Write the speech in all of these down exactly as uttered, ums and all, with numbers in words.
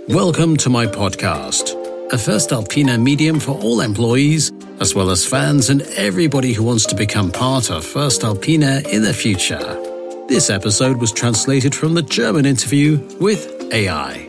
Welcome to my podcast, a voestalpine medium for all employees, as well as fans and everybody who wants to become part of voestalpine in the future. This episode was translated from the German interview with A I.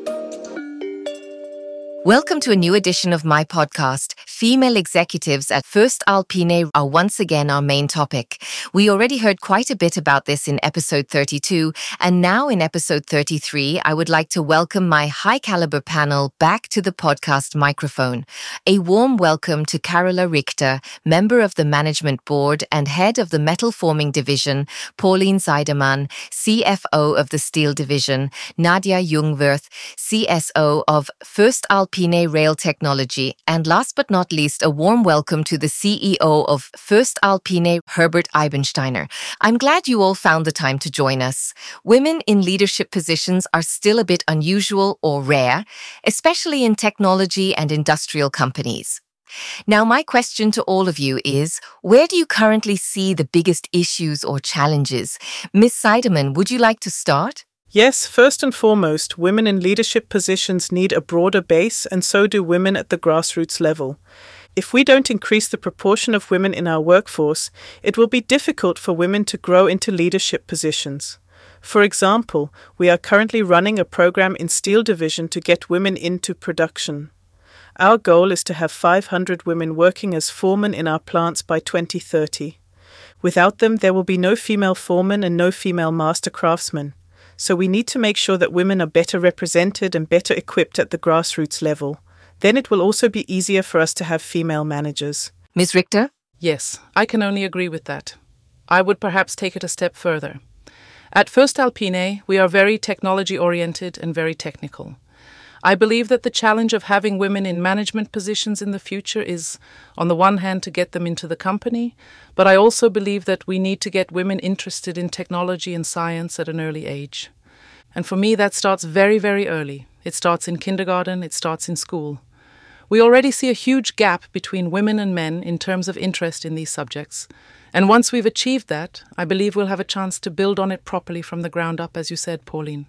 Welcome to a new edition of my podcast. Female executives at voestalpine are once again our main topic. We already heard quite a bit about this in episode thirty-two, and now in episode thirty-three, I would like to welcome my high-caliber panel back to the podcast microphone. A warm welcome to Carola Richter, member of the management board and head of the metal forming division, Pauline Zeidemann, C F O of the steel division, Nadia Jungwirth, C S O of voestalpine Rail Technology, and last but not least, a warm welcome to the C E O of voestalpine, Herbert Eibensteiner. I'm glad you all found the time to join us. Women in leadership positions are still a bit unusual or rare, especially in technology and industrial companies. Now, my question to all of you is, where do you currently see the biggest issues or challenges? Miz Zeidemann, would you like to start? Yes, first and foremost, women in leadership positions need a broader base, and so do women at the grassroots level. If we don't increase the proportion of women in our workforce, it will be difficult for women to grow into leadership positions. For example, we are currently running a program in Steel Division to get women into production. Our goal is to have five hundred women working as foremen in our plants by twenty thirty. Without them, there will be no female foremen and no female master craftsmen. So we need to make sure that women are better represented and better equipped at the grassroots level. Then it will also be easier for us to have female managers. Miz Richter? Yes, I can only agree with that. I would perhaps take it a step further. At voestalpine, we are very technology-oriented and very technical. I believe that the challenge of having women in management positions in the future is, on the one hand, to get them into the company, but I also believe that we need to get women interested in technology and science at an early age. And for me, that starts very, very early. It starts in kindergarten, it starts in school. We already see a huge gap between women and men in terms of interest in these subjects. And once we've achieved that, I believe we'll have a chance to build on it properly from the ground up, as you said, Pauline.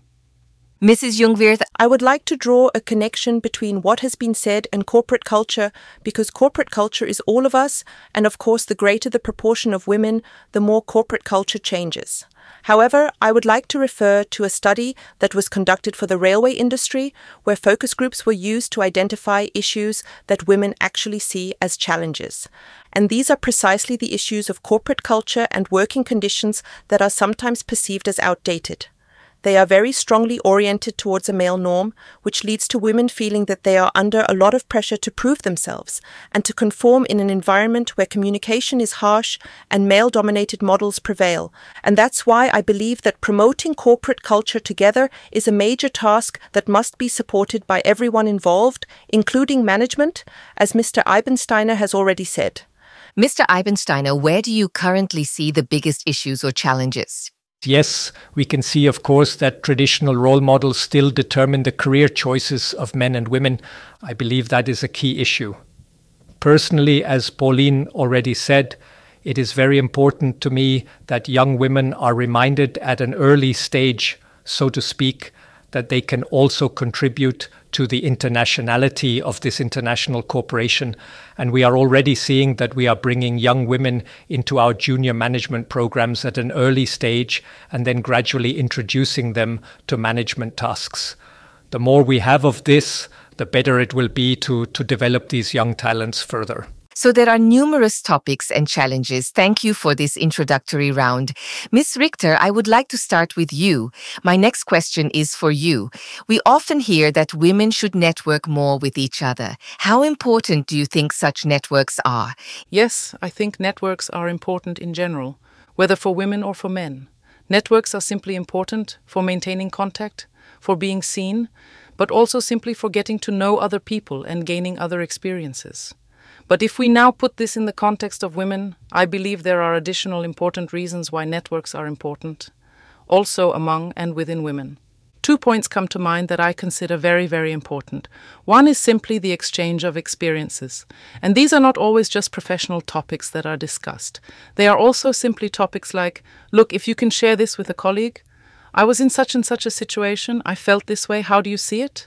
Missus Jungwirth? I would like to draw a connection between what has been said and corporate culture, because corporate culture is all of us, and of course the greater the proportion of women, the more corporate culture changes. However, I would like to refer to a study that was conducted for the railway industry, where focus groups were used to identify issues that women actually see as challenges. And these are precisely the issues of corporate culture and working conditions that are sometimes perceived as outdated. They are very strongly oriented towards a male norm, which leads to women feeling that they are under a lot of pressure to prove themselves and to conform in an environment where communication is harsh and male-dominated models prevail. And that's why I believe that promoting corporate culture together is a major task that must be supported by everyone involved, including management, as Mister Eibensteiner has already said. Mister Eibensteiner, where do you currently see the biggest issues or challenges? Yes, we can see, of course, that traditional role models still determine the career choices of men and women. I believe that is a key issue. Personally, as Pauline already said, it is very important to me that young women are reminded at an early stage, so to speak, that they can also contribute to the internationality of this international corporation. And we are already seeing that we are bringing young women into our junior management programs at an early stage and then gradually introducing them to management tasks. The more we have of this, the better it will be to, to develop these young talents further. So there are numerous topics and challenges. Thank you for this introductory round. Miz Richter, I would like to start with you. My next question is for you. We often hear that women should network more with each other. How important do you think such networks are? Yes, I think networks are important in general, whether for women or for men. Networks are simply important for maintaining contact, for being seen, but also simply for getting to know other people and gaining other experiences. But if we now put this in the context of women, I believe there are additional important reasons why networks are important, also among and within women. Two points come to mind that I consider very, very important. One is simply the exchange of experiences. And these are not always just professional topics that are discussed. They are also simply topics like, look, if you can share this with a colleague, I was in such and such a situation, I felt this way, how do you see it?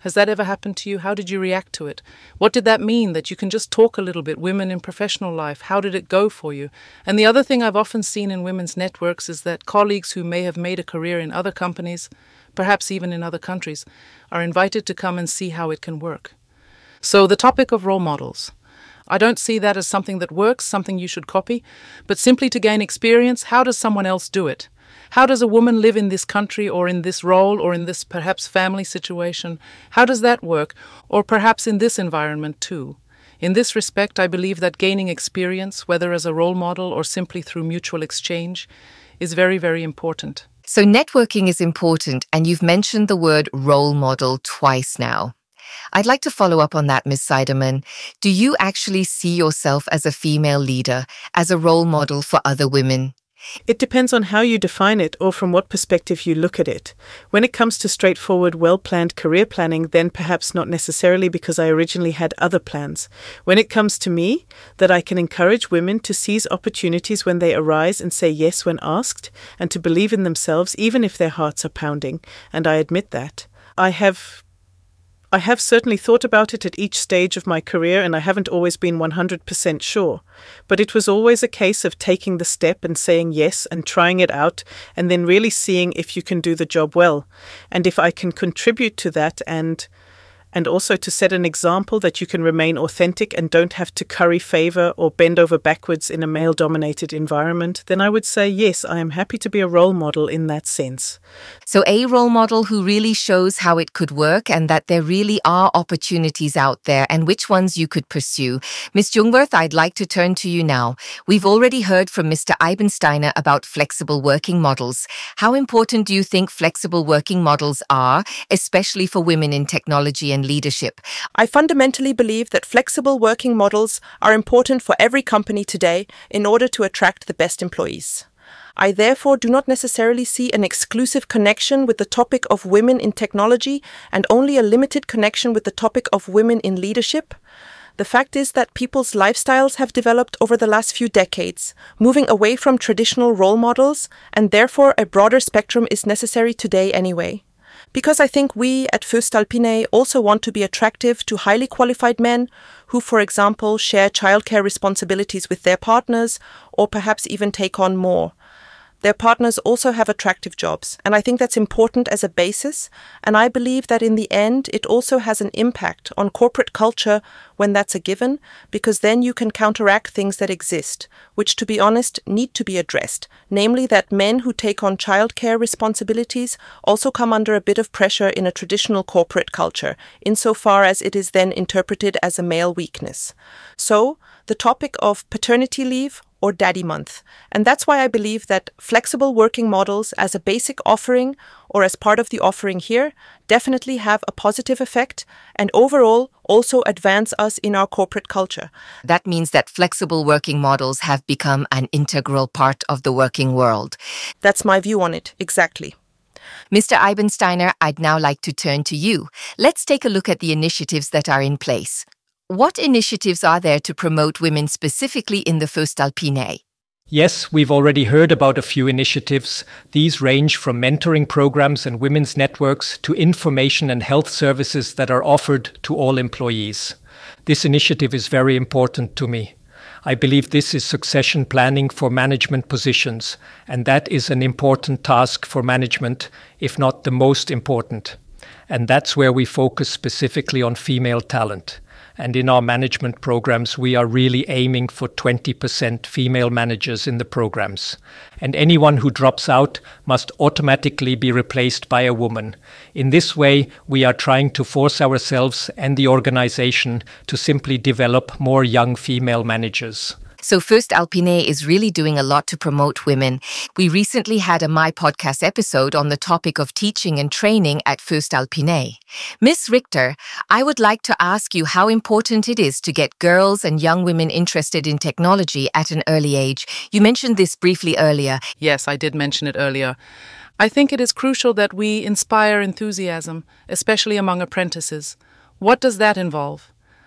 Has that ever happened to you? How did you react to it? What did that mean, that you can just talk a little bit, women in professional life? How did it go for you? And the other thing I've often seen in women's networks is that colleagues who may have made a career in other companies, perhaps even in other countries, are invited to come and see how it can work. So the topic of role models. I don't see that as something that works, something you should copy, but simply to gain experience. How does someone else do it? How does a woman live in this country or in this role or in this perhaps family situation? How does that work? Or perhaps in this environment too? In this respect, I believe that gaining experience, whether as a role model or simply through mutual exchange, is very, very important. So networking is important, and you've mentioned the word role model twice now. I'd like to follow up on that, Miz Seidemann. Do you actually see yourself as a female leader, as a role model for other women? It depends on how you define it or from what perspective you look at it. When it comes to straightforward, well-planned career planning, then perhaps not necessarily, because I originally had other plans. When it comes to me, that I can encourage women to seize opportunities when they arise and say yes when asked, and to believe in themselves even if their hearts are pounding, and I admit that. I have I have certainly thought about it at each stage of my career, and I haven't always been one hundred percent sure. But it was always a case of taking the step and saying yes and trying it out, and then really seeing if you can do the job well. And if I can contribute to that and and also to set an example that you can remain authentic and don't have to curry favor or bend over backwards in a male-dominated environment, then I would say, yes, I am happy to be a role model in that sense. So a role model who really shows how it could work and that there really are opportunities out there and which ones you could pursue. Miz Jungwirth, I'd like to turn to you now. We've already heard from Mister Eibensteiner about flexible working models. How important do you think flexible working models are, especially for women in technology and leadership? I fundamentally believe that flexible working models are important for every company today in order to attract the best employees. I therefore do not necessarily see an exclusive connection with the topic of women in technology and only a limited connection with the topic of women in leadership. The fact is that people's lifestyles have developed over the last few decades, moving away from traditional role models, and therefore a broader spectrum is necessary today anyway. Because I think we at voestalpine also want to be attractive to highly qualified men who, for example, share childcare responsibilities with their partners or perhaps even take on more. Their partners also have attractive jobs, and I think that's important as a basis, and I believe that in the end it also has an impact on corporate culture when that's a given, because then you can counteract things that exist, which, to be honest, need to be addressed, namely that men who take on childcare responsibilities also come under a bit of pressure in a traditional corporate culture, insofar as it is then interpreted as a male weakness. So, the topic of paternity leave or daddy month. And that's why I believe that flexible working models as a basic offering or as part of the offering here definitely have a positive effect and overall also advance us in our corporate culture. That means that flexible working models have become an integral part of the working world. That's my view on it, exactly. Mister Eibensteiner, I'd now like to turn to you. Let's take a look at the initiatives that are in place. What initiatives are there to promote women specifically in the voestalpine? Yes, we've already heard about a few initiatives. These range from mentoring programs and women's networks to information and health services that are offered to all employees. This initiative is very important to me. I believe this is succession planning for management positions, and that is an important task for management, if not the most important. And that's where we focus specifically on female talent. And in our management programs, we are really aiming for twenty percent female managers in the programs. And anyone who drops out must automatically be replaced by a woman. In this way, we are trying to force ourselves and the organization to simply develop more young female managers. So voestalpine is really doing a lot to promote women. We recently had a My Podcast episode on the topic of teaching and training at voestalpine. Miss Richter, I would like to ask you how important it is to get girls and young women interested in technology at an early age. You mentioned this briefly earlier. Yes, I did mention it earlier. I think it is crucial that we inspire enthusiasm, especially among apprentices. What does that involve?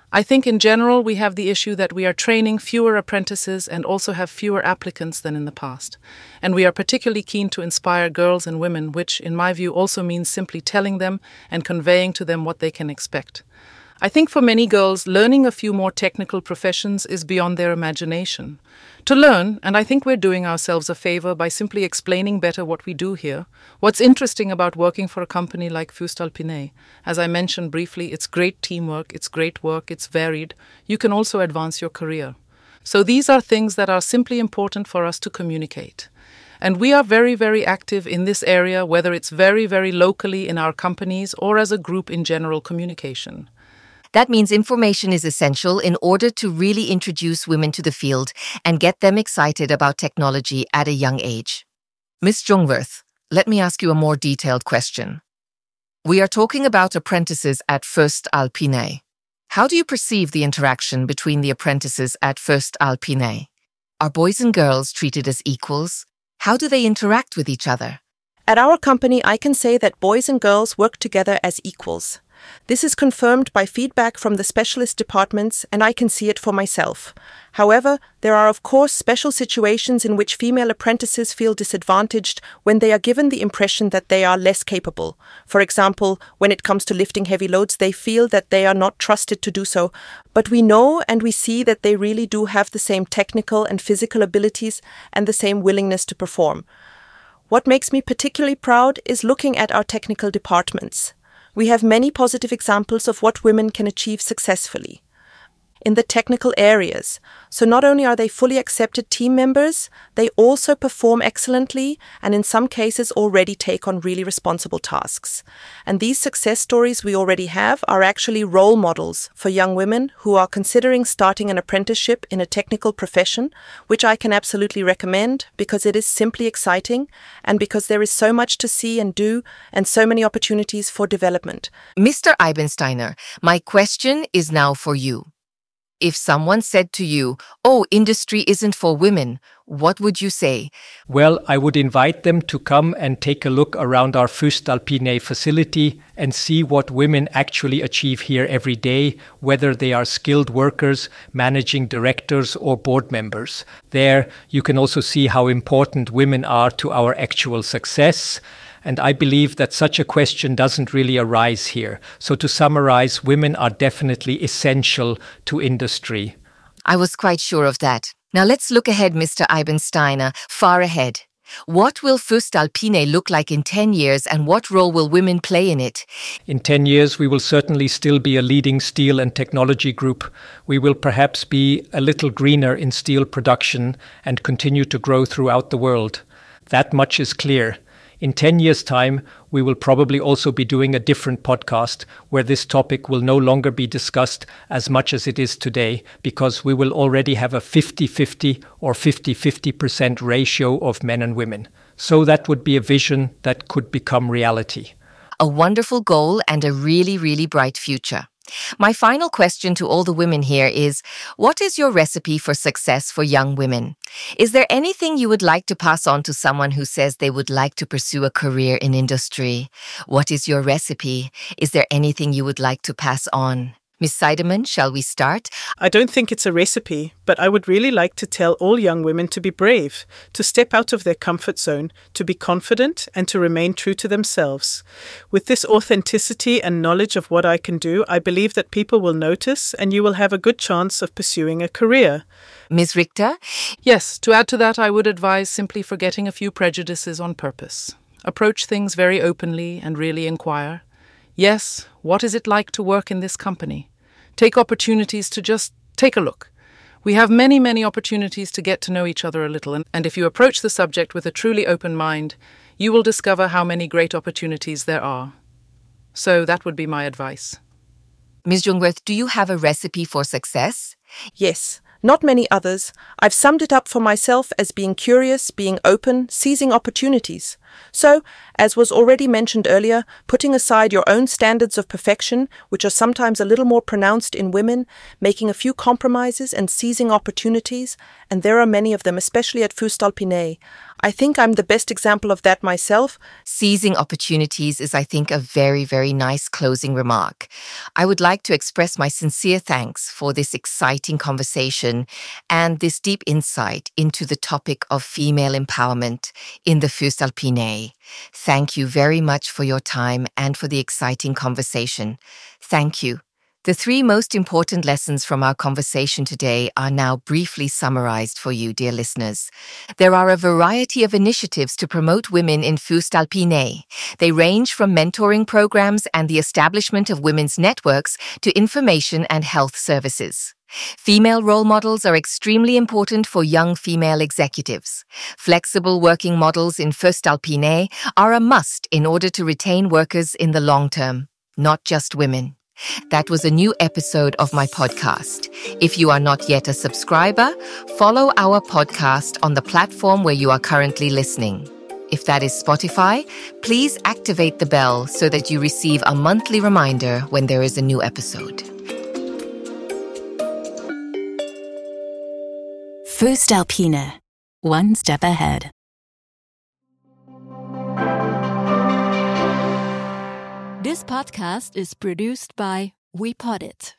I think in general we have the issue that we are training fewer apprentices and also have fewer applicants than in the past. And we are particularly keen to inspire girls and women, which in my view also means simply telling them and conveying to them what they can expect. I think for many girls, learning a few more technical professions is beyond their imagination. To learn, and I think we're doing ourselves a favor by simply explaining better what we do here. What's interesting about working for a company like voestalpine, as I mentioned briefly, it's great teamwork, it's great work, it's varied. You can also advance your career. So these are things that are simply important for us to communicate. And we are very, very active in this area, whether it's very, very locally in our companies or as a group in general communication. That means information is essential in order to really introduce women to the field and get them excited about technology at a young age. Miz Jungwirth, let me ask you a more detailed question. We are talking about apprentices at voestalpine. How do you perceive the interaction between the apprentices at voestalpine? Are boys and girls treated as equals? How do they interact with each other? At our company, I can say that boys and girls work together as equals. This is confirmed by feedback from the specialist departments, and I can see it for myself. However, there are of course special situations in which female apprentices feel disadvantaged when they are given the impression that they are less capable. For example, when it comes to lifting heavy loads, they feel that they are not trusted to do so. But we know and we see that they really do have the same technical and physical abilities and the same willingness to perform. What makes me particularly proud is looking at our technical departments. We have many positive examples of what women can achieve successfully in the technical areas. So not only are they fully accepted team members, they also perform excellently and in some cases already take on really responsible tasks. And these success stories we already have are actually role models for young women who are considering starting an apprenticeship in a technical profession, which I can absolutely recommend because it is simply exciting and because there is so much to see and do and so many opportunities for development. Mister Eibensteiner, my question is now for you. If someone said to you, oh, industry isn't for women, what would you say? Well, I would invite them to come and take a look around our voestalpine facility and see what women actually achieve here every day, whether they are skilled workers, managing directors or board members. There, you can also see how important women are to our actual success. And I believe that such a question doesn't really arise here. So to summarize, women are definitely essential to industry. I was quite sure of that. Now let's look ahead, Mister Eibensteiner, far ahead. What will voestalpine look like in ten years and what role will women play in it? In ten years, we will certainly still be a leading steel and technology group. We will perhaps be a little greener in steel production and continue to grow throughout the world. That much is clear. In ten years' time, we will probably also be doing a different podcast where this topic will no longer be discussed as much as it is today because we will already have a fifty-fifty or fifty-fifty percent ratio of men and women. So that would be a vision that could become reality. A wonderful goal and a really, really bright future. My final question to all the women here is, what is your recipe for success for young women? Is there anything you would like to pass on to someone who says they would like to pursue a career in industry? What is your recipe? Is there anything you would like to pass on? Miz Seidemann, shall we start? I don't think it's a recipe, but I would really like to tell all young women to be brave, to step out of their comfort zone, to be confident, and to remain true to themselves. With this authenticity and knowledge of what I can do, I believe that people will notice and you will have a good chance of pursuing a career. Miz Richter? Yes, to add to that, I would advise simply forgetting a few prejudices on purpose. Approach things very openly and really inquire. Yes, what is it like to work in this company? Take opportunities to just take a look. We have many, many opportunities to get to know each other a little, and, and if you approach the subject with a truly open mind, you will discover how many great opportunities there are. So that would be my advice. Miz Jungwirth, do you have a recipe for success? Yes, not many others. I've summed it up for myself as being curious, being open, seizing opportunities. So, as was already mentioned earlier, putting aside your own standards of perfection, which are sometimes a little more pronounced in women, making a few compromises and seizing opportunities, and there are many of them, especially at Voestalpine. I think I'm the best example of that myself. Seizing opportunities is, I think, a very, very nice closing remark. I would like to express my sincere thanks for this exciting conversation and this deep insight into the topic of female empowerment in the Voestalpine. Thank you very much for your time and for the exciting conversation. Thank you. The three most important lessons from our conversation today are now briefly summarized for you, dear listeners. There are a variety of initiatives to promote women in Voestalpine. They range from mentoring programs and the establishment of women's networks to information and health services. Female role models are extremely important for young female executives. Flexible working models in Voestalpine are a must in order to retain workers in the long term, not just women. That was a new episode of my podcast. If you are not yet a subscriber, follow our podcast on the platform where you are currently listening. If that is Spotify, please activate the bell so that you receive a monthly reminder when there is a new episode. Voestalpine, one step ahead. This podcast is produced by WePod It.